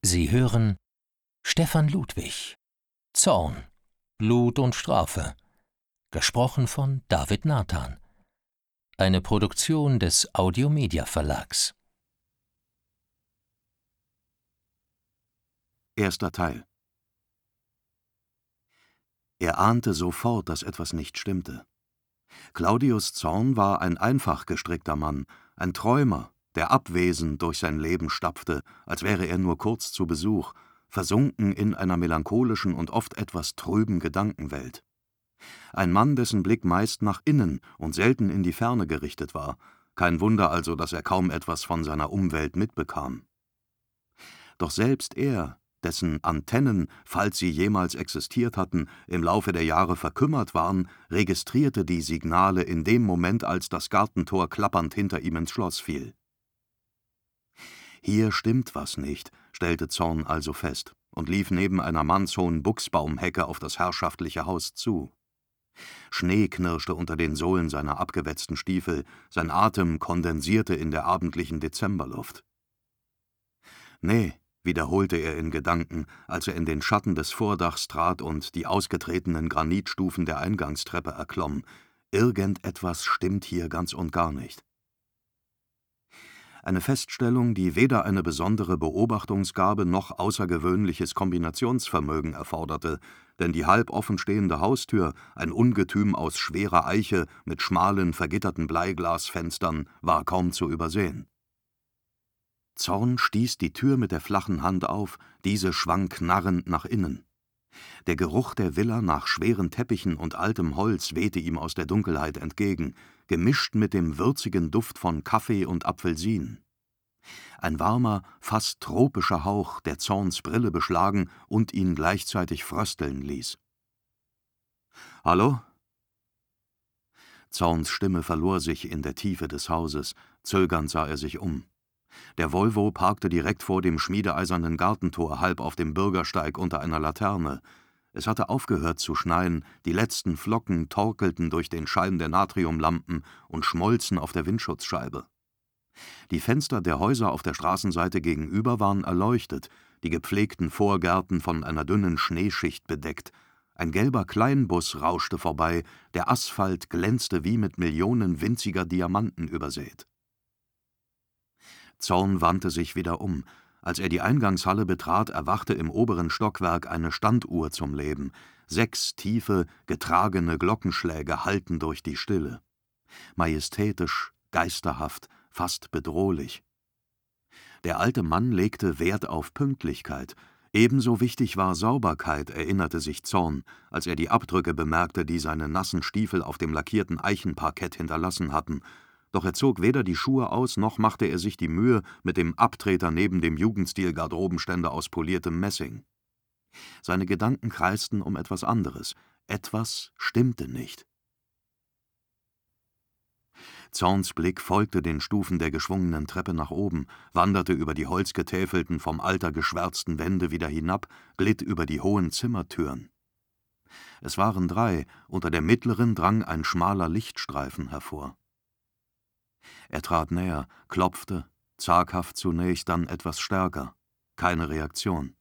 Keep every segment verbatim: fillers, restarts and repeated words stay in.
Sie hören Stefan Ludwig, Zorn, Blut und Strafe, gesprochen von David Nathan. Eine Produktion des Audiomedia Verlags. Erster Teil. Er ahnte sofort, dass etwas nicht stimmte. Claudius Zorn war ein einfach gestrickter Mann, ein Träumer, der abwesend durch sein Leben stapfte, als wäre er nur kurz zu Besuch, versunken in einer melancholischen und oft etwas trüben Gedankenwelt. Ein Mann, dessen Blick meist nach innen und selten in die Ferne gerichtet war. Kein Wunder also, dass er kaum etwas von seiner Umwelt mitbekam. Doch selbst er, dessen Antennen, falls sie jemals existiert hatten, im Laufe der Jahre verkümmert waren, registrierte die Signale in dem Moment, als das Gartentor klappernd hinter ihm ins Schloss fiel. Hier stimmt was nicht, stellte Zorn also fest und lief neben einer mannshohen Buchsbaumhecke auf das herrschaftliche Haus zu. Schnee knirschte unter den Sohlen seiner abgewetzten Stiefel, sein Atem kondensierte in der abendlichen Dezemberluft. »Nee«, wiederholte er in Gedanken, als er in den Schatten des Vordachs trat und die ausgetretenen Granitstufen der Eingangstreppe erklomm, »irgendetwas stimmt hier ganz und gar nicht.« Eine Feststellung, die weder eine besondere Beobachtungsgabe noch außergewöhnliches Kombinationsvermögen erforderte, denn die halb offenstehende Haustür, ein Ungetüm aus schwerer Eiche mit schmalen, vergitterten Bleiglasfenstern, war kaum zu übersehen. Zorn stieß die Tür mit der flachen Hand auf, diese schwang knarrend nach innen. Der Geruch der Villa nach schweren Teppichen und altem Holz wehte ihm aus der Dunkelheit entgegen, gemischt mit dem würzigen Duft von Kaffee und Apfelsin. Ein warmer, fast tropischer Hauch, der Zorns Brille beschlagen und ihn gleichzeitig frösteln ließ. »Hallo?« Zorns Stimme verlor sich in der Tiefe des Hauses, zögernd sah er sich um. Der Volvo parkte direkt vor dem schmiedeeisernen Gartentor, halb auf dem Bürgersteig unter einer Laterne. Es hatte aufgehört zu schneien, die letzten Flocken torkelten durch den Schein der Natriumlampen und schmolzen auf der Windschutzscheibe. Die Fenster der Häuser auf der Straßenseite gegenüber waren erleuchtet, die gepflegten Vorgärten von einer dünnen Schneeschicht bedeckt. Ein gelber Kleinbus rauschte vorbei, der Asphalt glänzte wie mit Millionen winziger Diamanten übersät. Zorn wandte sich wieder um. Als er die Eingangshalle betrat, erwachte im oberen Stockwerk eine Standuhr zum Leben. Sechs tiefe, getragene Glockenschläge hallten durch die Stille. Majestätisch, geisterhaft, fast bedrohlich. Der alte Mann legte Wert auf Pünktlichkeit. Ebenso wichtig war Sauberkeit, erinnerte sich Zorn, als er die Abdrücke bemerkte, die seine nassen Stiefel auf dem lackierten Eichenparkett hinterlassen hatten. Doch er zog weder die Schuhe aus, noch machte er sich die Mühe mit dem Abtreter neben dem Jugendstil-Garderobenständer aus poliertem Messing. Seine Gedanken kreisten um etwas anderes. Etwas stimmte nicht. Zorns Blick folgte den Stufen der geschwungenen Treppe nach oben, wanderte über die holzgetäfelten, vom Alter geschwärzten Wände wieder hinab, glitt über die hohen Zimmertüren. Es waren drei, unter der mittleren drang ein schmaler Lichtstreifen hervor. Er trat näher, klopfte, zaghaft zunächst, dann etwas stärker. Keine Reaktion.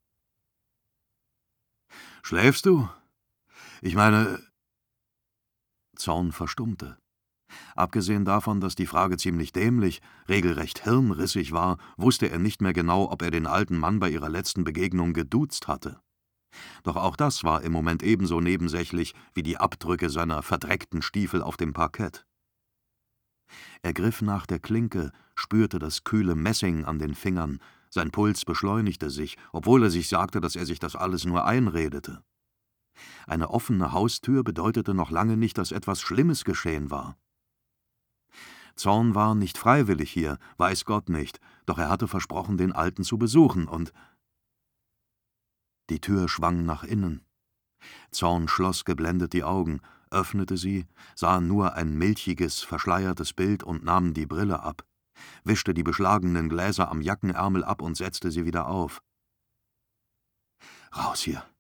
»Schläfst du? Ich meine...« Zorn verstummte. Abgesehen davon, dass die Frage ziemlich dämlich, regelrecht hirnrissig war, wusste er nicht mehr genau, ob er den alten Mann bei ihrer letzten Begegnung geduzt hatte. Doch auch das war im Moment ebenso nebensächlich wie die Abdrücke seiner verdreckten Stiefel auf dem Parkett. Er griff nach der Klinke, spürte das kühle Messing an den Fingern, sein Puls beschleunigte sich, obwohl er sich sagte, dass er sich das alles nur einredete. Eine offene Haustür bedeutete noch lange nicht, dass etwas Schlimmes geschehen war. Zorn war nicht freiwillig hier, weiß Gott nicht, doch er hatte versprochen, den Alten zu besuchen, und... Die Tür schwang nach innen. Zorn schloss geblendet die Augen, öffnete sie, sah nur ein milchiges, verschleiertes Bild und nahm die Brille ab, wischte die beschlagenen Gläser am Jackenärmel ab und setzte sie wieder auf. »Raus hier«,